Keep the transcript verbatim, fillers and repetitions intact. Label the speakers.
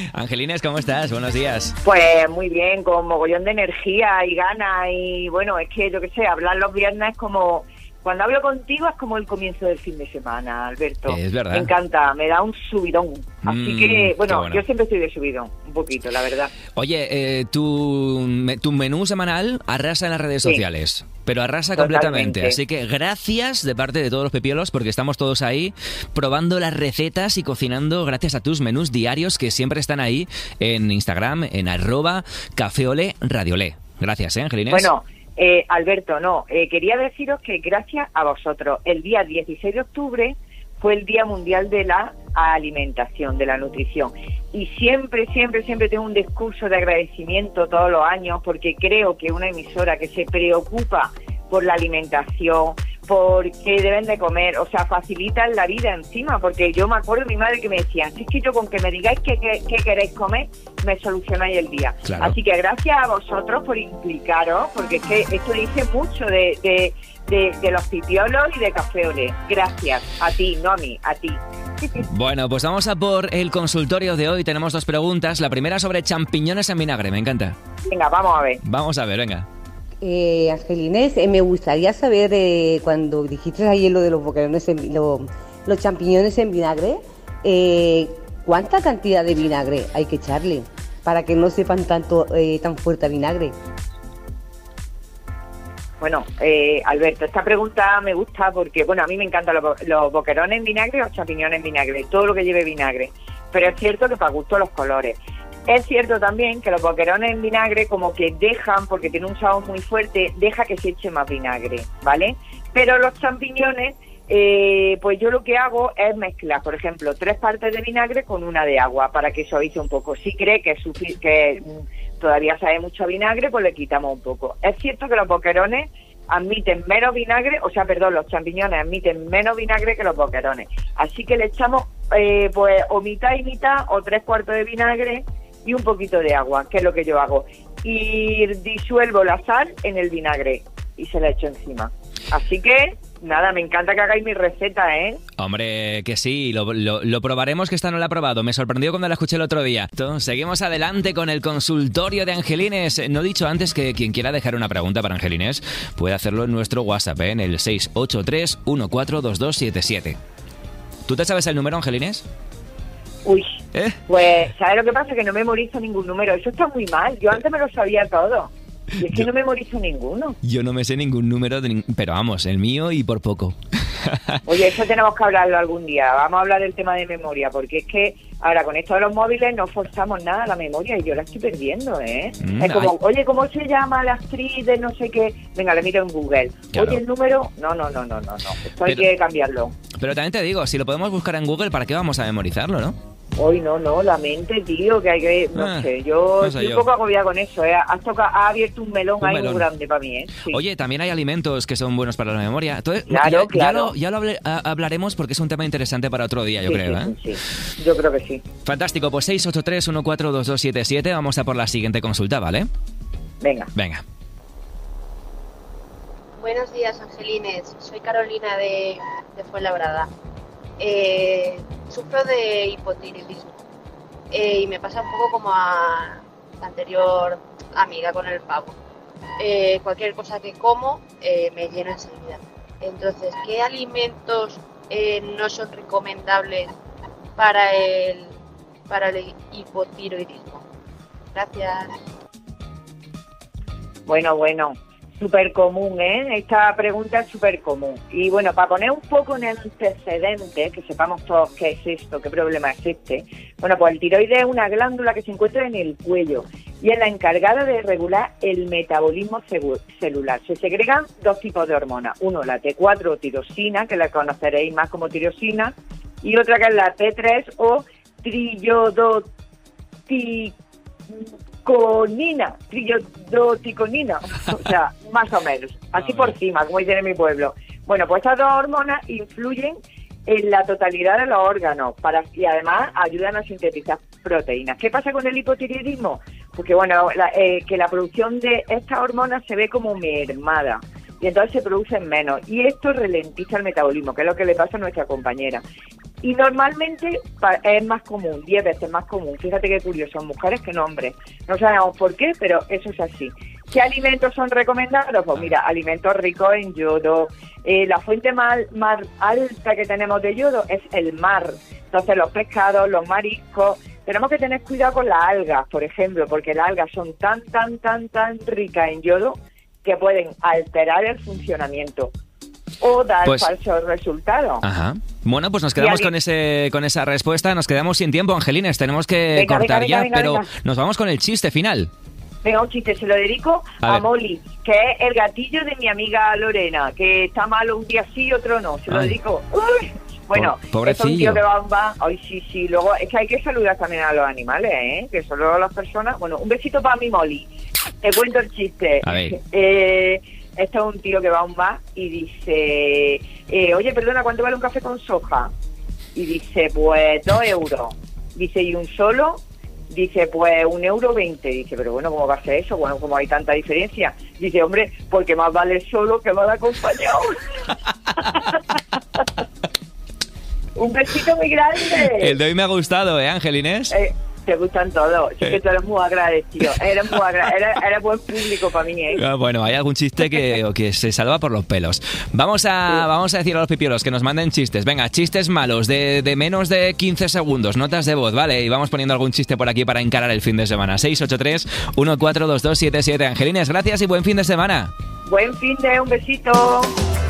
Speaker 1: Angelines, ¿cómo estás? Buenos días.
Speaker 2: Pues muy bien, con mogollón de energía y ganas y bueno, es que yo qué sé, hablar los viernes es como... Cuando hablo contigo es como el comienzo del fin de semana, Alberto.
Speaker 1: Es verdad.
Speaker 2: Me encanta, me da un subidón. Así
Speaker 1: Mm,
Speaker 2: que, bueno,
Speaker 1: bueno.
Speaker 2: yo siempre estoy de subidón, un poquito, la verdad.
Speaker 1: Oye, eh, tu, me- tu menú semanal arrasa en las redes
Speaker 2: Sí.
Speaker 1: sociales, pero arrasa
Speaker 2: Totalmente.
Speaker 1: completamente. Así que gracias de parte de todos los pepiolos, porque estamos todos ahí probando las recetas y cocinando gracias a tus menús diarios que siempre están ahí en Instagram, en arroba cafeole radiole. Gracias, ¿eh, Angelines?
Speaker 2: Bueno, eh, Alberto, no, eh, quería deciros que gracias a vosotros, el día dieciséis de octubre fue el Día Mundial de la Alimentación, de la Nutrición. Y siempre, siempre, siempre tengo un discurso de agradecimiento todos los años porque creo que una emisora que se preocupa por la alimentación, porque deben de comer, o sea, facilitan la vida encima, porque yo me acuerdo de mi madre que me decía, si es que yo con que me digáis qué, qué, qué queréis comer, me solucionáis el día.
Speaker 1: Claro.
Speaker 2: Así que gracias a vosotros por implicaros, porque es que esto dice mucho de, de, de, de los pipiolos y de Café Olé. Gracias, a ti, no a mí, a ti.
Speaker 1: Bueno, pues vamos a por el consultorio de hoy. Tenemos dos preguntas. La primera sobre champiñones en vinagre, me encanta.
Speaker 2: Venga, vamos a ver.
Speaker 1: Vamos a ver, venga.
Speaker 3: Eh, Angelines, eh, me gustaría saber, eh, cuando dijiste ayer lo de los boquerones, en, lo- los champiñones en vinagre, eh, ¿cuánta cantidad de vinagre hay que echarle para que no sepan tanto eh, tan fuerte a vinagre?
Speaker 2: Bueno, eh, Alberto, esta pregunta me gusta porque, bueno, a mí me encantan los, bo- los boquerones en vinagre o los champiñones en vinagre, todo lo que lleve vinagre. Pero es cierto que para gusto los colores. Es cierto también que los boquerones en vinagre como que dejan, porque tiene un sabor muy fuerte, deja que se eche más vinagre, ¿vale? Pero los champiñones, eh, pues yo lo que hago es mezclar, por ejemplo, tres partes de vinagre con una de agua para que suavice un poco. Si cree que, es sufi- que mm, todavía sabe mucho a vinagre, pues le quitamos un poco. Es cierto que los boquerones admiten menos vinagre, o sea, perdón, los champiñones admiten menos vinagre que los boquerones. Así que le echamos, eh, pues, o mitad y mitad, o tres cuartos de vinagre y un poquito de agua, que es lo que yo hago. Y disuelvo la sal en el vinagre y se la echo encima. Así que, nada, me encanta que hagáis mi receta, ¿eh?
Speaker 1: Hombre, que sí, lo, lo- lo probaremos, que esta no la he probado. Me sorprendió cuando la escuché el otro día. Entonces, seguimos adelante con el consultorio de Angelines. No he dicho antes que quien quiera dejar una pregunta para Angelines puede hacerlo en nuestro WhatsApp, ¿eh? En el seis ocho tres uno cuatro dos dos siete siete. ¿Tú te sabes el número, Angelines?
Speaker 2: Uy,
Speaker 1: ¿Eh?
Speaker 2: pues, ¿sabes lo que pasa? Que no memorizo ningún número. Eso está muy mal. Yo antes me lo sabía todo. Y es que
Speaker 1: Yo-
Speaker 2: no memorizo ninguno.
Speaker 1: Yo no me sé ningún número, de nin- pero vamos, el mío y por poco.
Speaker 2: Oye, eso tenemos que hablarlo algún día. Vamos a hablar del tema de memoria, porque es que ahora con esto de los móviles no forzamos nada la memoria y yo la estoy perdiendo, ¿eh?
Speaker 1: Mm,
Speaker 2: es como,
Speaker 1: ay.
Speaker 2: oye, ¿cómo se llama la actriz de no sé qué? Venga, le miro en Google.
Speaker 1: Claro.
Speaker 2: Oye, el número... No, no, no, no, no, no. Esto hay
Speaker 1: Pero-
Speaker 2: que cambiarlo.
Speaker 1: Pero también te digo, si lo podemos buscar en Google, ¿para qué vamos a memorizarlo, no?
Speaker 2: Hoy no, no, la mente, tío, que hay que... No
Speaker 1: Ah,
Speaker 2: sé, yo
Speaker 1: no sé
Speaker 2: estoy
Speaker 1: yo.
Speaker 2: un poco agobiada con eso, ¿eh? Has, toca, has abierto un melón
Speaker 1: Un
Speaker 2: ahí
Speaker 1: melón.
Speaker 2: muy grande para mí, ¿eh? Sí.
Speaker 1: Oye, también hay alimentos que son buenos para la memoria. Entonces,
Speaker 2: Claro,
Speaker 1: ya, ya
Speaker 2: claro.
Speaker 1: lo, ya lo hable- a- hablaremos porque es un tema interesante para otro día, yo
Speaker 2: Sí,
Speaker 1: creo,
Speaker 2: sí,
Speaker 1: ¿eh?
Speaker 2: sí, sí. Yo creo que sí.
Speaker 1: Fantástico, pues seis ocho tres uno cuatro dos dos siete siete. Vamos a por la siguiente consulta, ¿vale?
Speaker 2: Venga.
Speaker 1: Venga.
Speaker 4: Buenos días, Angelines. Soy Carolina de, de Fuenlabrada. Eh, sufro de hipotiroidismo eh, y me pasa un poco como a la anterior amiga con el pavo. Eh, cualquier cosa que como eh, me llena enseguida. Entonces, ¿qué alimentos eh, no son recomendables para el, para el hipotiroidismo? Gracias.
Speaker 2: Bueno, bueno, súper común, ¿eh? Esta pregunta es súper común. Y bueno, para poner un poco en antecedentes, que sepamos todos qué es esto, qué problema es este. Bueno, pues el tiroides es una glándula que se encuentra en el cuello y es la encargada de regular el metabolismo celu- celular. Se segregan dos tipos de hormonas. Uno, la T cuatro o tirosina, que la conoceréis más como tirosina, y otra que es la T tres o trillodoticonina, trillodoticonina, o sea, más o menos, así por cima, como dicen en mi pueblo. Bueno, pues estas dos hormonas influyen en la totalidad de los órganos para, y además ayudan a sintetizar proteínas. ¿Qué pasa con el hipotiroidismo? Porque bueno, la, eh, que la producción de estas hormonas se ve como mermada y entonces se producen menos y esto ralentiza el metabolismo, que es lo que le pasa a nuestra compañera. Y normalmente pa- es más común, diez veces más común. Fíjate qué curioso, mujeres que en hombres. No sabemos por qué, pero eso es así. ¿Qué alimentos son recomendados? Pues mira, alimentos ricos en yodo. Eh, la fuente más, más alta que tenemos de yodo es el mar. Entonces los pescados, los mariscos. Tenemos que tener cuidado con las algas, por ejemplo, porque las algas son tan, tan, tan, tan ricas en yodo que pueden alterar el funcionamiento o dar
Speaker 1: Pues-
Speaker 2: falsos resultados.
Speaker 1: Ajá. Bueno, pues nos quedamos
Speaker 2: Y
Speaker 1: con ese con esa respuesta. Nos quedamos sin tiempo, Angelines. Tenemos que
Speaker 2: Venga,
Speaker 1: cortar
Speaker 2: venga,
Speaker 1: ya,
Speaker 2: venga,
Speaker 1: pero
Speaker 2: venga.
Speaker 1: nos vamos con el chiste final.
Speaker 2: Venga, un chiste, se lo dedico
Speaker 1: A
Speaker 2: a,
Speaker 1: ver.
Speaker 2: Molly, que es el gatillo de mi amiga Lorena, que está malo un día sí y otro no. Se lo
Speaker 1: Ay.
Speaker 2: dedico. Uy. Bueno,
Speaker 1: Po-
Speaker 2: es un
Speaker 1: pobrecillo.
Speaker 2: tío que va, va. Ay, sí, sí. Luego, es que hay que saludar también a los animales, ¿eh? Que solo las personas. Bueno, un besito para mi Molly. Te cuento el chiste.
Speaker 1: A ver.
Speaker 2: Eh, este es un tío que va a un bar y dice: eh, Oye, perdona, ¿cuánto vale un café con soja? Y dice: Pues dos euros. Dice: ¿y un solo? Dice: pues un euro veinte. Dice: pero bueno, ¿cómo va a ser eso? Bueno, ¿cómo hay tanta diferencia? Dice: hombre, porque más vale solo que mal acompañado. Un besito muy grande.
Speaker 1: El de hoy me ha gustado, ¿eh, Angelines?
Speaker 2: Eh, te gustan todos. Sí,
Speaker 1: Eh.
Speaker 2: que tú eres muy agradecido. Eres muy agra eres, eres buen público para mí, ¿eh?
Speaker 1: Ah, Bueno, hay algún chiste que, que se salva por los pelos. Vamos a, vamos a decir a los pipiolos que nos manden chistes. Venga, chistes malos de, de menos de quince segundos, notas de voz, ¿vale? Y vamos poniendo algún chiste por aquí para encarar el fin de semana. seis ocho tres, uno cuatro dos dos siete siete. Angelines, gracias y buen fin de semana.
Speaker 2: Buen fin de un besito.